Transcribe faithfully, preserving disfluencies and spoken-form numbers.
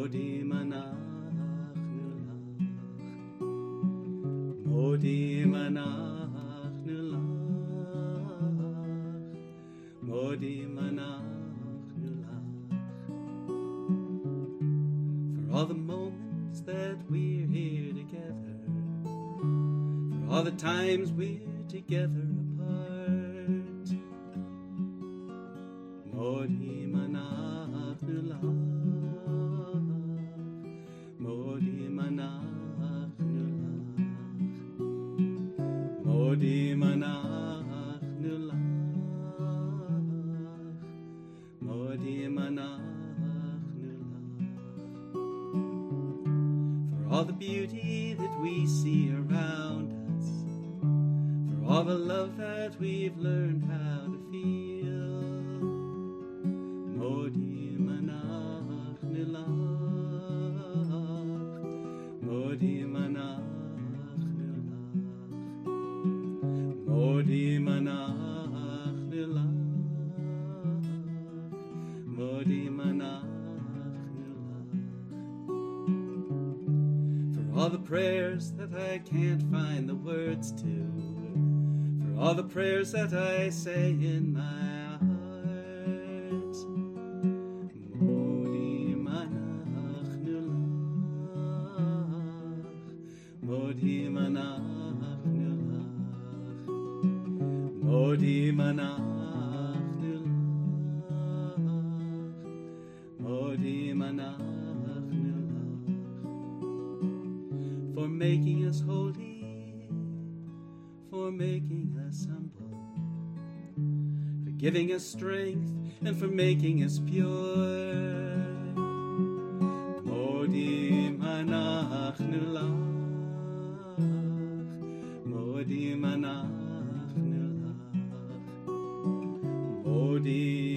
modim anachnu lach, modim anachnu lach, modim anachnu lach, for all the moments that we're here together, for all the times we're together apart. Modim anachnu lach, modim anachnu lach, modim anachnu lach, modim anachnu lach, for all the beauty that we see around us, for all the love that we've learned how to feel. Modim anachnu lach, modim anachnu lach, modim anachnu lach, modim anachnu lach, for all the prayers that I can't find the words to, for all the prayers that I say in my heart. Modim anachnu lach, modim anachnu lach, modim anachnu lach, modim anachnu lach, for making us holy, for making us humble, for giving us strength, and for making us pure. Modim anachnu lach, modim anachnu lach, modim